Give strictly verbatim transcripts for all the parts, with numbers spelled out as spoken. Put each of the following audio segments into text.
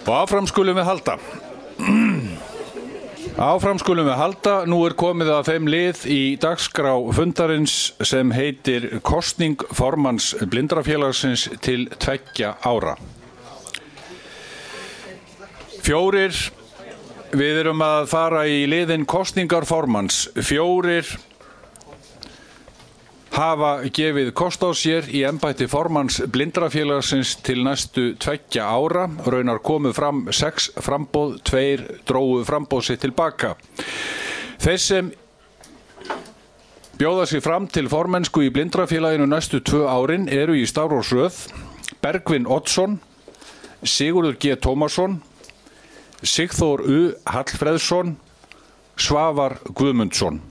Og áfram skulum við halda. Áfram skulum við halda. Nú er komið að þeim lið í dagskrá fundarins sem heitir kosning formanns Blindrafélagsins til tveggja ára. Fjórir, við erum að fara í liðin kosningar formanns. Fjórir hafa gefið kost á sér í embætti formanns Blindrafélagsins til næstu tveggja ára. Raunar komu fram sex framboð, tveir drógu framboð sitt tilbaka. Þeir sem bjóða sig fram til formennsku í Blindrafélaginu næstu tvö árin eru í stafrófsröð Bergvin Oddsson, Sigurður G. Tómasson, Sigþór U. Hallfreðsson, Svavar Guðmundsson.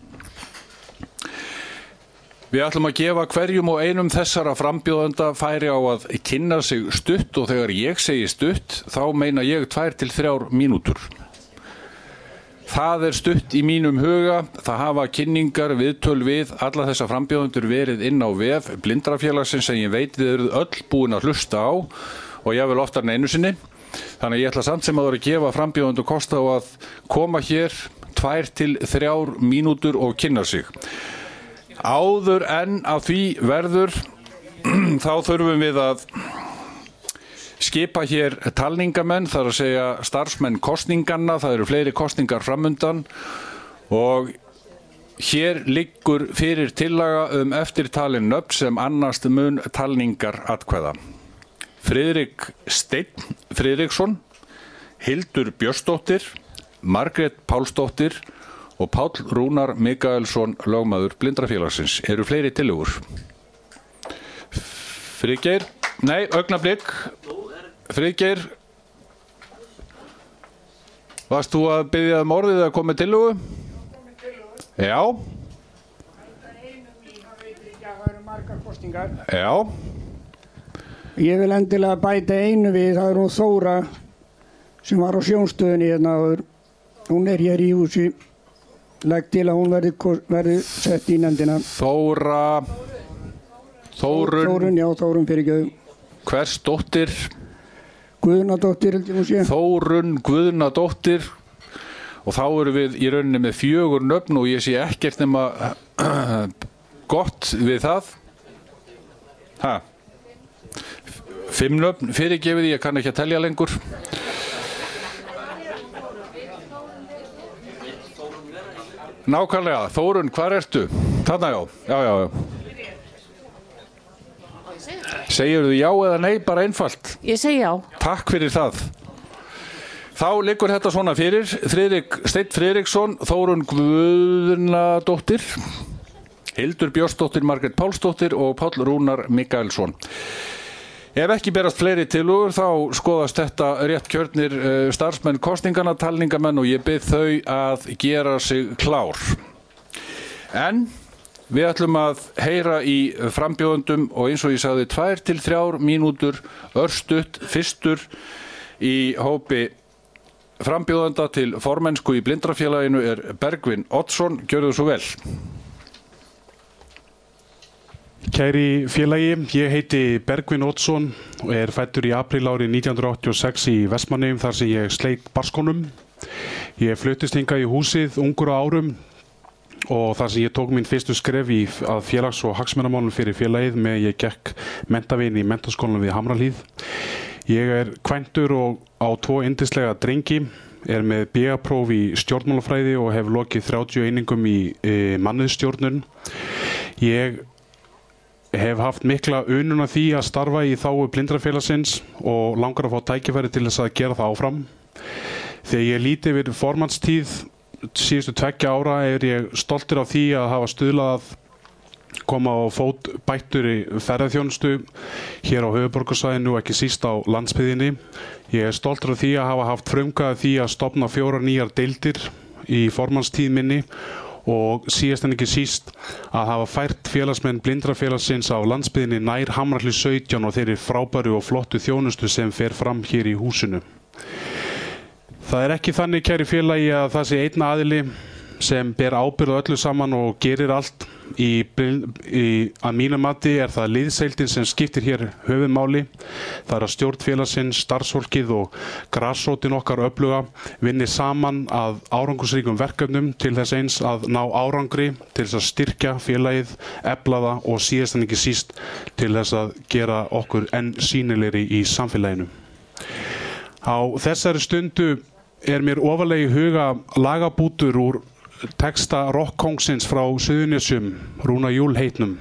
Við ætlum að gefa hverjum og einum þessara frambjóðenda færi á að kynna sig stutt og þegar ég segi stutt þá meina ég tvær til þrjár mínútur. Það er stutt í mínum huga, það hafa kynningar, viðtöl við alla þessa frambjóðendur verið inn á vef Blindrafélagsins sem ég veit þið eruð öll búin að hlusta á og ég vil oftar en einu sinni. Þannig að ég ætla samt sem að vera að gefa frambjóðendur kost á að koma hér tvær til þrjár mínútur og kynna sig. Áður en að því verður, þá þurfum við að skipa hér talningamenn, það er að segja starfsmenn kosninganna, það eru fleiri kosningar framundan og hér liggur fyrir tillaga um eftirtalin nöfn sem annast mun talningar atkvæða. Friðrik Steinn Friðriksson, Hildur Björnsdóttir, Margrét Pálsdóttir og Páll Rúnar Mikaelsson, lögmaður Blindrafélagsins. Eru fleiri tillögur? Friðgeir? Nei, augnablik. Friðgeir? Varst þú að biðja um orðið að koma með tillögu? Já. Já. Ég vil endilega bæta einu við, það er hún Þóra sem var á sjónstöðinni hérna áður. Hún er hér í húsi. Legg til að hún verði, verði sett í nefndina. Þóra, Þórun, Þórun, já, Þórun fyrir göðu. Hvers dóttir? Guðnadóttir, held ég hún sé. Þórun Guðnadóttir. Og þá eru við í rauninni með fjögur nöfn og ég sé ekkert nema gott við það. Ha? Fimm nöfn fyrirgefið, ég kann ekki að telja lengur. Nákvæmlega, Þórun, hvar ertu? Þarna já, já, já, já. Segirðu já eða nei, bara einfalt? Ég segi já. Takk fyrir það. Þá liggur þetta svona fyrir, Friðrik Steinn Friðriksson, Þórun Guðnadóttir, Hildur Björnsdóttir, Margrét Pálsdóttir og Páll Rúnar Mikaelsson. Ef ekki berast fleiri tillögur þá skoðast þetta rétt kjörnir starfsmenn kosningana, talningamenn og ég bið þau að gera sig klár. En við ætlum að heyra í frambjóðendum og eins og ég sagði tvær til þrjár mínútur örstutt fyrstur í hópi frambjóðenda til formennsku í Blindrafélaginu er Bergvin Oddsson. Gjörðu svo vel. Kæri félagi, ég heiti Bergvin Oddsson og er fæddur í apríl árið nítján hundruð áttatíu og sex í Vestmannaeyjum þar sem ég sleit barnsskónum. Ég fluttist hingað í húsið ungur á árum og þar sem ég tók mín fyrstu skref í að félags- og hagsmunamálum fyrir félagið með ég gekk menntavin í menntaskólanum við Hamrahlíð. Ég er kvæntur og á tvo yndislega drengi, er með B A-próf í stjórnmálafræði og hef lokið þrjátíu einingum í e, mannauðsstjórnun. Ég hef haft mikla unun af því að starfa í þágu Blindrafélagsins og langar að fá tækifæri til þess að gera það áfram. Þegar ég líti yfir formannstíð síðustu tveggja ára er ég stoltur af því að hafa stuðlað að koma á fót bætturi ferðaþjónustu hér á höfuðborgarsvæðinu og ekki síst á landsbyggðinni. Ég er stoltur af því að hafa haft frumkvæði af því að stofna fjórar nýjar deildir í formannstíð minni og síðast en ekki síst að hafa fært félagsmenn Blindrafélagsins á landsbyggðinni nær Hamrahlíð sautján og þeirri frábæru og flottu þjónustu sem fer fram hér í húsinu. Það er ekki þannig, kæri félagi, að það sé einn aðili sem ber ábyrgð á öllu saman og gerir allt Í, í, að mínum mati er það liðseildin sem skiptir hér höfuðmáli. Það er að stjórn félagsins, starfsfólkið og grasrótin okkar öfluga vinni saman að árangursríkum verkefnum til þess eins að ná árangri, til þess að styrkja félagið, efla það og síðast en ekki síst til þess að gera okkur enn sýnilegri í samfélaginu. Á þessari stundu er mér ofarlega í huga lagabútur úr texta rockkóngsins frá Suðurnesjum, Rúnar Júl heitnum.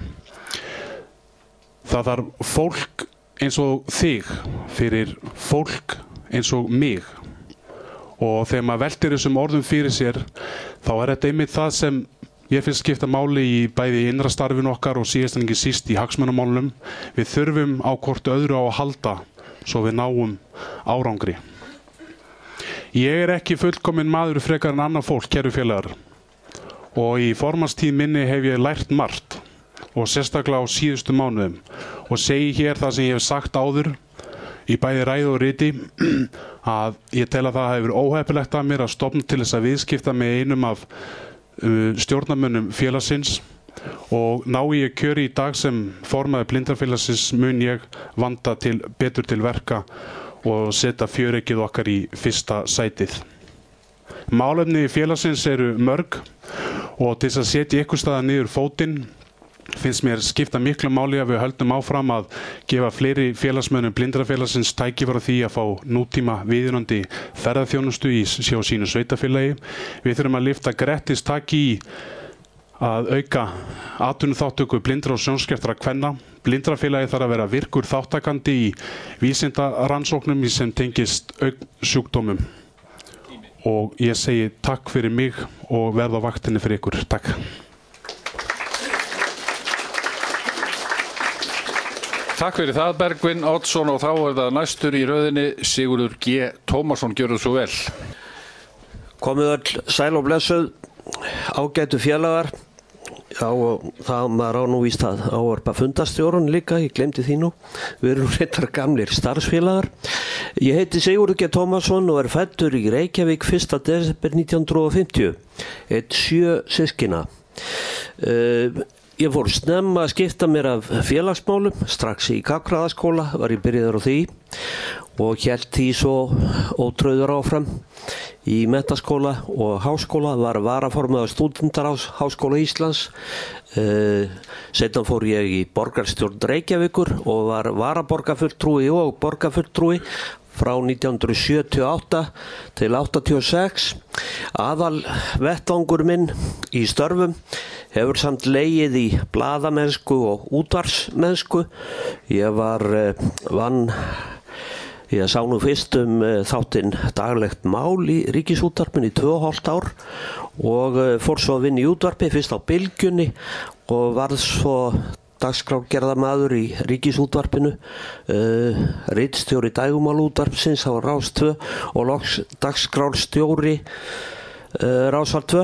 Það þarf fólk eins og þig fyrir fólk eins og mig. Og þegar maður veltir þessum orðum fyrir sér, þá er þetta einmitt það sem ég finnst skipta máli í bæði innra starfinu okkar og síðast en ekki síst í hagsmunamálunum. Við þurfum á hvort öðru á að halda svo við náum árangri. Ég er ekki fullkominn maður frekar en annar fólk, kæru félagar. Og í formanstíð minni hef ég lært margt og sérstaklega á síðustu mánuðum og segi hér það sem ég hef sagt áður í bæði ræðu og riti að ég tel að það hefur óheppilegt af mér að stofna til þess að viðskipta með einum af uh, stjórnarmönnum félagsins og ná ég kjöri í dag sem formaður blindrafélagsins mun ég vanda til, betur til verka og setja fjöreggið okkar í fyrsta sætið. Málefni félagsins eru mörg og til þess að setja ykkur staðar niður fótinn finnst mér skipta miklu máli að við höldum áfram að gefa fleiri félagsmönnum blindrafélagsins tækifæri á því að fá nútíma viðunandi ferðaþjónustu í sjá sínu sveitafélagi. Við þurfum að lyfta grettis taki í að auka atvinnuþátttöku blindra og sjónskertra kvenna. Blindrafélagi þarf að vera virkur þáttakandi í vísindarannsóknum sem tengist augsjúkdómum. Og ég segi takk fyrir mig og verð á vaktinni fyrir ykkur. Takk. Takk fyrir það, Bergvin Oddsson, og þá er það næstur í röðinni Sigurður G. Tómasson, gjörðu svo vel. Komið öll sæl og blessuð, ágætu félagar. Já, og það maður á nú víst að ávarpa fundarstjórun líka, ég glemdi því nú. Við erum reyndar gamlir starfsfélagar. Ég heiti Sigurður G. Tómasson og er fæddur í Reykjavík fyrsta desember nítján hundruð fimmtíu. Eitt sjö systkina. Uh, ég fór snemma að skipta mér af félagsmálum, strax í Gagnfræðaskóla var ég byrjaður á því og hélt því svo ótrauður áfram í menntaskóla og háskóla, var varaformaður stúdentarráðs Háskóla Íslands. Uh, Seinna fór ég í borgarstjórn Reykjavíkur og var varaborgarfulltrúi og borgarfulltrúi frá nítján hundruð sjötíu og átta til áttatíu og sex. Aðal vettvangur minn í störfum hefur samt legið í blaðamennsku og útvarpsmennsku. Ég var uh, vann Ég sá nú fyrst um uh, þáttinn daglegt mál í Ríkisútvarpinu í tvö og hálft ár og uh, fór svo að vinna í útvarpi, fyrst á Bylgjunni og varð svo dagskrárgerðarmaður í Ríkisútvarpinu, uh, ritstjóri dægumálútvarpsins á Rás tvö og loks dagskrárstjóri uh, Rásar tvö.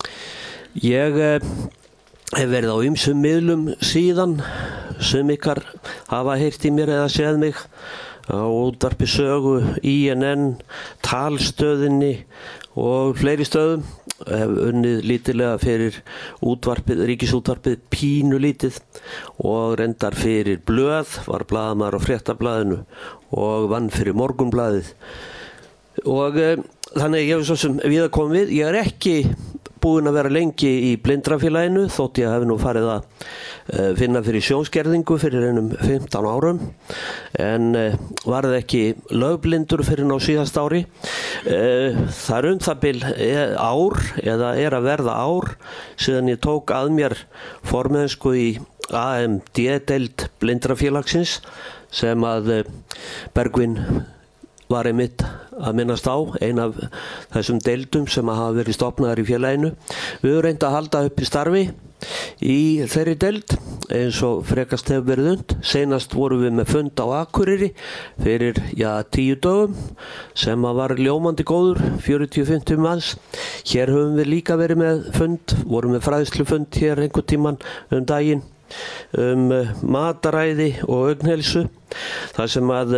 Ég uh, hef verið á ýmsum miðlum síðan, sum ykkar hafa heyrt í mér eða séð mig á útvarpi Sögu, I N N, Talstöðinni og fleiri stöðum. Hef unnið lítilega fyrir útvarpið, Ríkisútvarpið pínu lítið og reyndar fyrir blöð, var blaðamaður á Fréttablaðinu og vann fyrir Morgunblaðið. Og e, þannig ég hef svo sem við að koma við, ég er ekki búinn að vera lengi í blindrafélaginu þótt ég hef nú farið að uh, finna fyrir sjónskerðingu fyrir einum fimmtán árum en uh, varð ekki lögblindur fyrir ná síðast ári. Uh, það er um það bil ár eða er að verða ár síðan ég tók að mér formennsku í A M D-deild blindrafélagsins sem að uh, Bergvin var einmitt að minnast á, ein af þessum deildum sem hafa verið stofnaðar í félaginu. Við höfum reynt að halda upp í starfi í þeirri deild eins og frekast hefur verið und. Seinast vorum við með fund á Akureyri fyrir já, tíu dögum sem var ljómandi góður, fjörutíu til fimmtíu manns. Hér höfum við líka verið með fund, vorum með fræðslufund hér einhvern tímann um daginn um mataræði og augnheilsu. Það sem að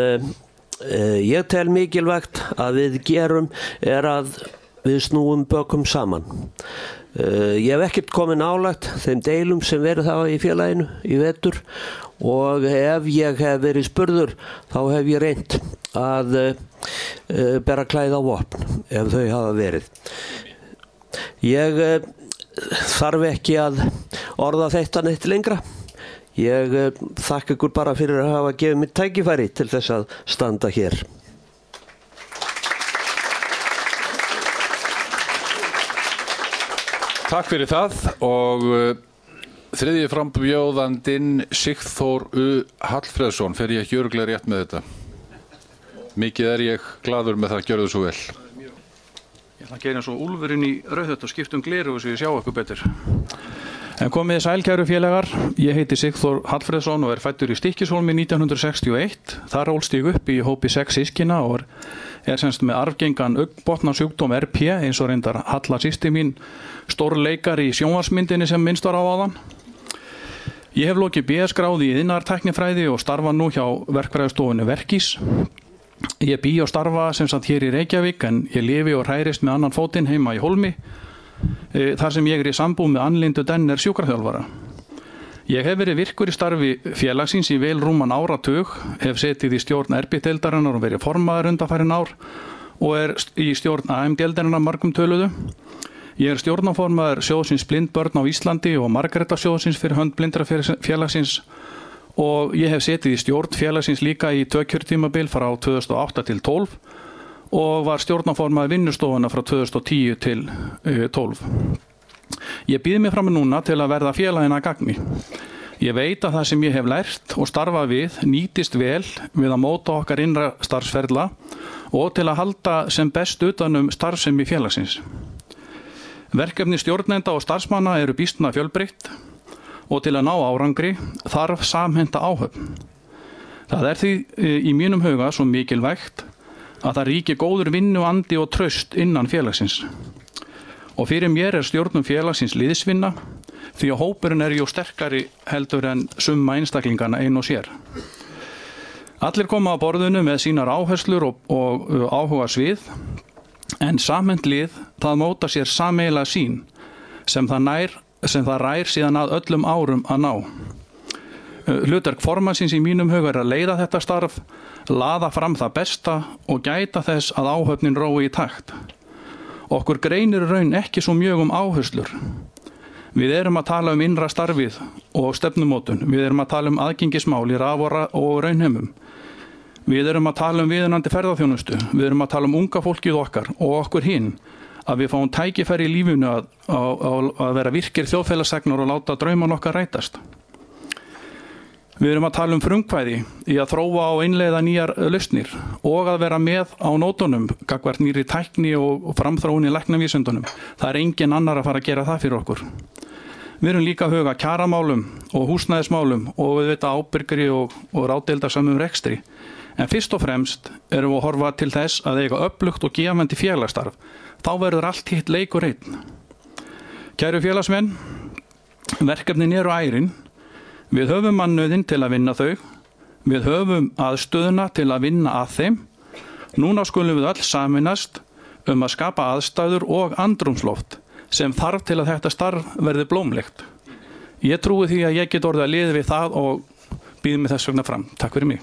ég tel mikilvægt að við gerum er að við snúum bökum saman. Uh, ég hef ekkert komið nálægt þeim deilum sem verið það í félaginu í vetur og ef ég hef verið spurður þá hef ég reynt að uh, uh, bera klæði á vopn ef þau hafa verið. Ég uh, þarf ekki að orða þetta neitt lengra. Ég uh, þakka ykkur bara fyrir að hafa gefið mér tækifæri til þess að standa hér. Takk fyrir það og uh, þriðji frambjóðandinn Sigþór U. Hallfreðsson, fer ég ekki örugglega rétt með þetta? Mikið er ég glaður með það, gjörðu svo vel. Ég ætla að gera eins og úlfurinn í rauðhött og skiptum gleru og svo ég sjá okkur betur. En komið sæl kæru félagar, ég heiti Sigþór Hallfreðsson og er fæddur í Stykkishólmi nítján hundruð sextíu og eitt. Þar ólst ég upp í hópi sex systkina og er, er semst með arfgengan augnbotnasjúkdóm R P eins og reyndar Halla systir mín, stórleikar í sjónvarsmyndinni sem minnst var á áðan. Ég hef lokið B S-gráði í iðnaðartæknifræði og starfa nú hjá verkfræðistofunni Verkís. Ég bý og starfa sem sagt hér í Reykjavík en ég lifi og hrærist með annan fótinn heima í Hólmi. Þar sem ég er í sambúð með Annlindu Denner sjúkraþjálfara. Ég hef verið virkur í starfi félagsins í vel rúman áratug, hef setið í stjórn R B-deildarinnar og verið formaður undanfarin ár og er í stjórn A M-deildarinnar margum töluðu. Ég er stjórnarformaður sjóðsins Blindbörn á Íslandi og Margreta sjóðsins fyrir hönd blindrafélagsins og ég hef setið í stjórn félagsins líka í tvö kjörtímabil frá tvö þúsund og átta til tólf og var stjórnarformaður vinnustofuna frá tvö þúsund og tíu til tólf. Ég býð mig fram núna til að verða félagina að gagni. Ég veit að það sem ég hef lært og starfað við nýtist vel við að móta okkar innra starfsferla og til að halda sem best utanum starfsemi félagsins. Verkefni stjórnenda og starfsmanna eru býsna fjölbreytt og til að ná árangri þarf samhenta áhöfn. Það er því í mínum huga svo mikilvægt að það ríki góður vinnuandi og traust innan félagsins. Og fyrir mér er stjórnum félagsins liðsvinna því að hópurinn er jú sterkari heldur en summa einstaklingana ein og sér. Allir koma á borðinu með sínar áherslur og, og uh, áhuga svið en samhent lið það móta sér sameiginlega sín sem það, nær, sem það rær síðan að öllum árum að ná. Hlutverk formannsins í mínum huga er að leiða þetta starf, laða fram það besta og gæta þess að áhöfnin rói í takt. Okkur greinir raun ekki svo mjög um áherslur. Við erum að tala um innra starfið og stefnumótun. Við erum að tala um aðgengismál í raf og raunheimum. Við erum að tala um viðunandi ferðaþjónustu. Við erum að tala um unga fólkið okkar og okkur hinn að við fáum tækifæri í lífinu að, að, að vera virkir þjóðfélagssegnar og láta drauman okkar rætast. Við erum að tala um frumkvæði í að þróa og innleiða nýjar lausnir og að vera með á nótunum gagnvart nýrri tækni og framþróun í læknavísindunum. Það er engin annar að fara að gera það fyrir okkur. Við erum líka að huga kjaramálum og húsnæðismálum og við veit ábyrgri og, og ráðdeildarsamum rekstri. En fyrst og fremst erum við að horfa til þess að eiga öflugt og gefandi félagsstarf. Þá verður allt hitt leikur einn. Kæru félagsmenn, verkefnin eru ærin. Við höfum mannauðinn til að vinna þau. Við höfum aðstöðuna til að vinna að þeim. Núna skulum við öll saminast um að skapa aðstæður og andrúmsloft sem þarf til að þetta starf verði blómlegt. Ég trúi því að ég get orðið að liða við það og býð mig þess vegna fram. Takk fyrir mig.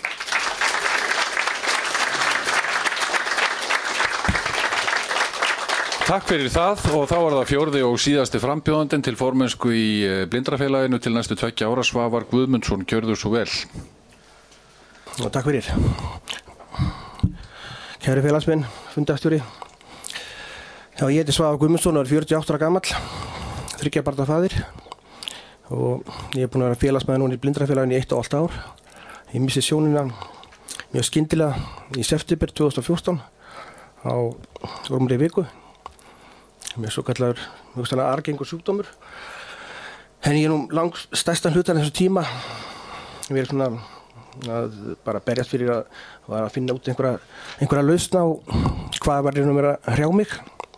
Takk fyrir það og þá var það fjórði og síðasti frambjóðandinn til formennsku í Blindrafélaginu til næstu tveggja ára, Svavar Guðmundsson, gjörðu svo vel. Og takk fyrir. Kæri félagsmenn, fundarstjóri. Já, ég heiti Svavar Guðmundsson og er fjörutíu og átta ára gamall, þriggja barna faðir og ég er búinn að vera félagsmaður núna í Blindrafélaginu í eitt og hálft ár. Ég missi sjónina mjög skyndilega í september tvö þúsund og fjórtán á rúmri viku. Með svo kallar mjögstanlega argengur sjúkdómur. En ég er nú langt stærstan hlutan þessu tíma verið svona að bara berjast fyrir að, að finna út einhverja, einhverja lausna á hvað var reynum að hrjá mig.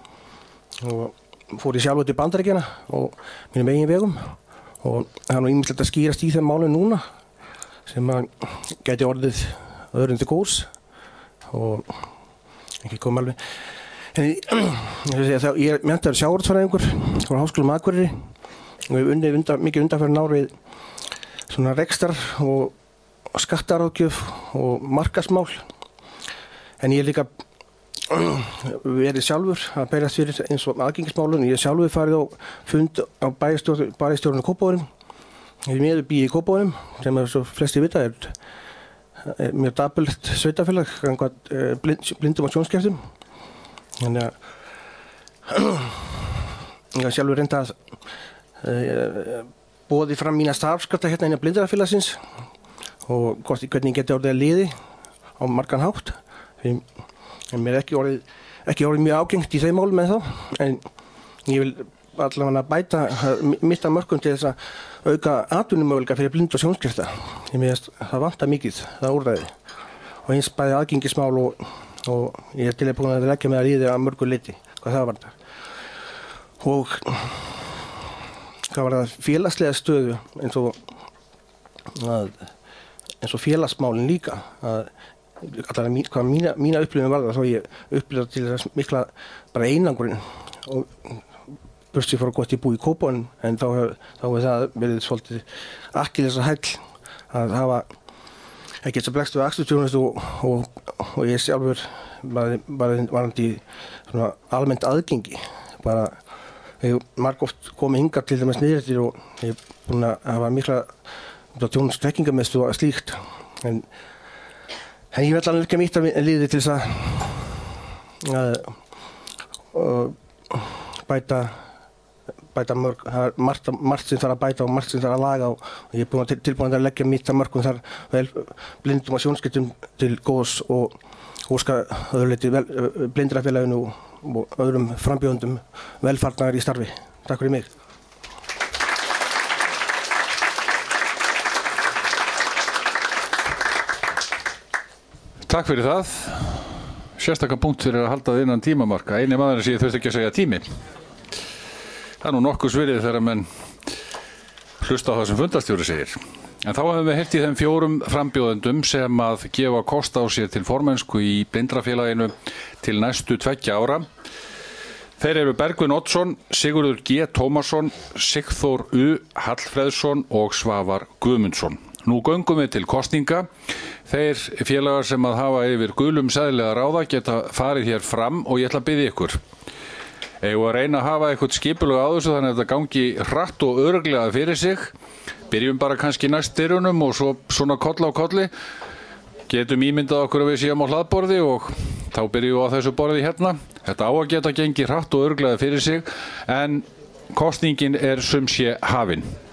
Og fór ég sjálf út í Bandaríkjana og mínum eigin vegum og það er nú ýmislegt að skýrast í þeim málum núna sem að gæti orðið öðrum til góðs og ekki kom alveg. En ég, ég er menntaður sjávarútvegsfræðingur frá Háskólanum á Akureyri og hef unnið undan, mikið undanfarin ár við svona rekstrar og skattaráðgjöf og markaðsmál. En ég er líka verið sjálfur að berjast fyrir eins og aðgengismálum. Ég er sjálfur farið á fund á bæjarstjórnum Kópavoginum. Ég er bý í Kópavoginum sem er svo flesti vita er, er mjög dapurlegt sveitafélag gagnvart blind, blindum og sjónskertum. Þannig að ég er sjálfur reynda að e, boði fram mína starfskrafta hérna innan blindrafélagsins og hvort, hvernig ég geti orðið að liði á margan hátt. Því en mér er ekki orðið, ekki orðið mjög ágengt í þeim málum en þá, en ég vil allavega bæta mitt af mörkum til þess að auka atvinnumöguleika fyrir blind og sjónskerta. Ég meðast það vantar mikið, það úrræði og eins bæði aðgengismál og, og ég er til að búin að leggja með að líði að mörgu leyti, hvað það varðar. Og hvað var það félagslega stöðu eins og, að, eins og félagsmálin líka, að allar mín, hvað mína, mína upplifin var það þá ég upplifði til þess mikla bara einangurinn og bursi fór gott ég búi í Kópavoginum en þá hefur það verið svolítið akkillesarhæll að hafa ekki þess að bregst við akstursþjónustu og, og, og ég sjálfur bara, bara varandi svona almennt aðgengi bara ég margoft komið hingað til dæmis niðrættir og ég er búin að hafa mikla þjónustu þekkingarmiðstöð og slíkt en En ég vil alveg ekki mitt að liði til þess að, að, að bæta, bæta mörg, það er margt, margt sem þarf að bæta og margt sem þarf að laga og ég er búin að tilbúin að leggja mitt að mörgum þar vel blindum og sjónskertum til góðs og óska öðruleyti blindrafélaginu og öðrum frambjóðendum velfarnaðar í starfi. Takk fyrir mig. Takk fyrir það. Sérstaklega punkt fyrir að halda það innan tímamarka. Eini maðurinn sem ég þurfti ekki að segja tími. Það er nú nokkuð svirðið þegar menn hlusta á það sem fundarstjóri segir. En þá hefum við heyrt í þeim fjórum frambjóðendum sem að gefa kost á sér til formennsku í blindrafélaginu til næstu tveggja ára. Þeir eru Bergvin Oddsson, Sigurður G. Tómasson, Sigþór U. Hallfreðsson og Svavar Guðmundsson. Nú göngum við til kosninga. Þeir félagar sem að hafa yfir gulum seðli að ráða geta farið hér fram og ég ætla að biðja ykkur. Eigum að reyna að hafa eitthvað skipulega á þessu þannig að þetta gangi hratt og örugglega fyrir sig. Byrjum bara kannski næst dyrunum og svo svona koll á kolli. Getum ímyndað okkur að við séum á hlaðborði og þá byrjum við á þessu borði hérna. Þetta á að geta gengi hratt og örugglega fyrir sig en kosningin er sum sé hafin.